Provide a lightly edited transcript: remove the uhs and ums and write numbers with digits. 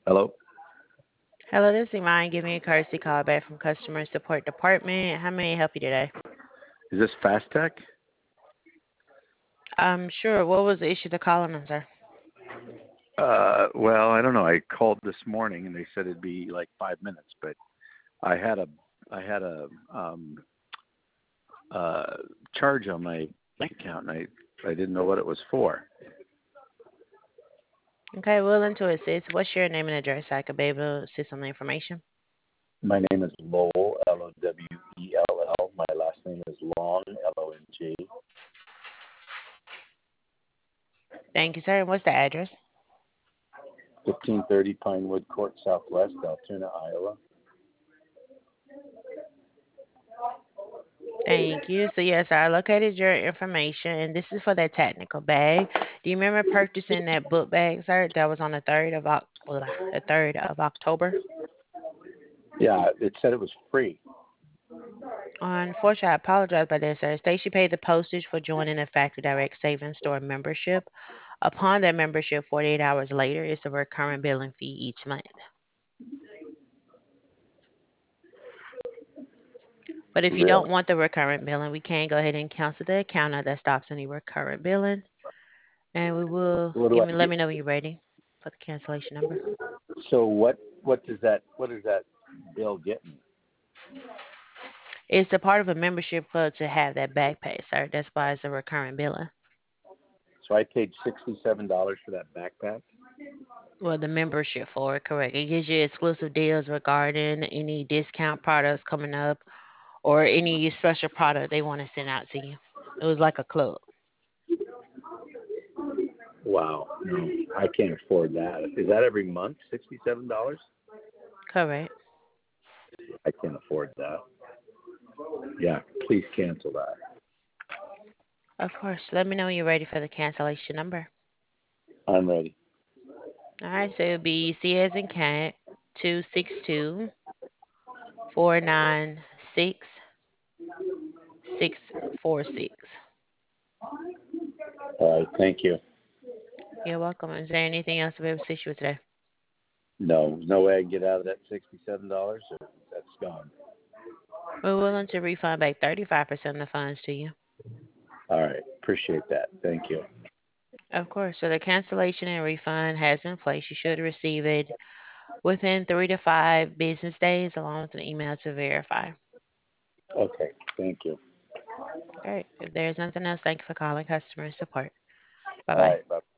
Hello, Hello, this is Iman. Give me a courtesy call back from customer support department. How may I help you today? is this Fast Tech? Sure. What was the issue to calling on, sir? Well, I don't know. I called this morning and they said it'd be like 5 minutes, but I had a I had a uh, charge on my bank account and I didn't know what it was for. Okay, willing to assist. What's your name and address so I could be able to assist on the information? My name is Lowell, Lowell. My last name is Long, Long. Thank you, sir. And what's the address? 1530 Pinewood Court Southwest, Altoona, Iowa. Thank you. So, yes, I located your information, and this is for that technical bag. Do you remember purchasing that book bag, sir? That was on the 3rd of October. Yeah, it said it was free. Unfortunately, I apologize about that, sir. Stacy paid the postage for joining the Factory Direct Savings Store membership. Upon that membership, 48 hours later, it's a recurring billing fee each month. But if you don't Really? want the recurrent billing, we can go ahead and cancel the account. Now that stops any recurrent billing. And we will What do I let get? me know when you're ready for the cancellation number. So what does that bill get me? It's a part of a membership club to have that back pay, sir. That's why it's a recurring billing. So I paid $67 for that backpack. Well, the membership for it, correct. It gives you exclusive deals regarding any discount products coming up or any special product they want to send out to you. It was like a club. Wow, no, I can't afford that. Is that every month? $67? Correct. I can't afford that. Yeah, please cancel that. Of course. Let me know when you're ready for the cancellation number. I'm ready. All right, so it'll be C as in cat 262-496-646. All right, thank you. You're welcome. Is there anything else we have to assist you with today? No, no way I can get out of that $67. Or that's gone. We're willing to refund back 35% of the funds to you. All right, appreciate that. Thank you. Of course. So the cancellation and refund has been placed. You should receive it within 3 to 5 business days, along with an email to verify. Okay, thank you. All right. If there's nothing else, thank you for calling customer support. Bye All bye. right, bye.